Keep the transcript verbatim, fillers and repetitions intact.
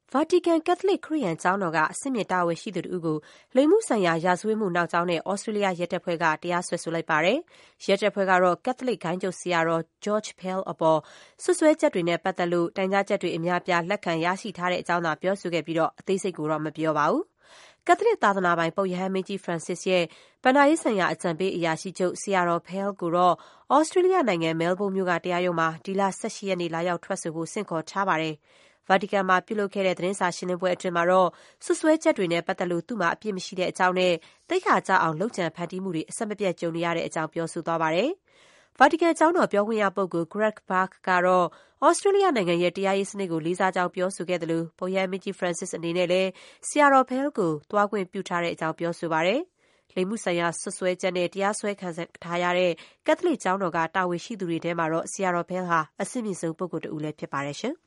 ဗာတီကန်ကက်သလစ်ခရစ်ယာန်ကျောင်းတော်ကအဆင့်မြင့်တာဝန်ရှိသူတဦးကိုလိင်မှုဆိုင်ရာရာဇဝတ်မှုနောက်ကြောင်းနဲ့ဩစတြေးလျရဲတပ်ဖွဲ့ကတရားစွဲဆိုလိုက်ပါတယ်။ရဲတပ်ဖွဲ့ကတော့ကက်သလစ်ဂိုဏ်းချုပ်ဆရာတော် George Pell အပေါ်စွပ်စွဲချက်တွေနဲ့ပတ်သက်လို့တိုင်ကြားချက်တွေအများအပြားလက်ခံရရှိထားတဲ့အကြောင်းသာပြောဆိုခဲ့ပြီးအသေးစိတ်ကိုတော့မပြောပါဘူး။ကက်သလစ်သာသနာပိုင်ပုပ်ရဟန်းမင်းကြီး Francis ရဲ့ဘဏ္ဍာရေးဆိုင်ရာအကြံပေးအရာရှိချုပ်ဆရာတော် Pell ကိုတော့ဩစတြေးလျနိုင်ငံမဲလ်ဘုန်းမြို့ကတရားရုံးမှာဒီလ၁၈ရက်နေ့လာရောက်ထွက်ဆိုဖို့ဆင့်ခေါ်ထားပါတယ်။ဗာတီကန်မှာပြုလုပ်ခဲ့တဲ့သတင်းစာရှင်းလင်းပွဲအတွင်းမှာတော့စွပ်စွဲချက်တွေနဲ့ပတ်သက်လို့သူ့မှာအပြစ်မရှိတဲ့အကြောင်းနဲ့သိက္ခာကျအောင်လုပ်ကြံဖန်တီးမှုတွေအဆက်မပြတ်ကြုံနေရတဲ့အကြောင်းပြောဆိုသွားပါတယ်။ဗာတီကန်ကျောင်းတော်ပြောခွင့်ရပုဂ္ဂိုလ် Greg Burke ကတော့ဩစတြေးလျနိုင်ငံရဲ့တရားရေးစနစ်ကိုလေးစားကြောင်းပြောဆိုခဲ့သလိုပုပ်ရဟန်းမင်းကြီး Francis အနေနဲ့လည်းဆရာတော် Pell ကိုသွားခွင့်ပြုထားတဲ့အကြောင်းပြောဆိုပါတယ်။လိင်မှုဆိုင်ရာစွပ်စွဲချက်နဲ့တရားစွဲခံထားရတဲ့ကက်သလစ်ကျောင်းတော်ကတာဝန်ရှိသူတွေထဲမှာတော့ဆရာတော် Pell ဟာအဆင့်မြင့်ဆုံးပုဂ္ဂိုလ်တဦးလည်းဖြစ်ပါတယ်ရှင်။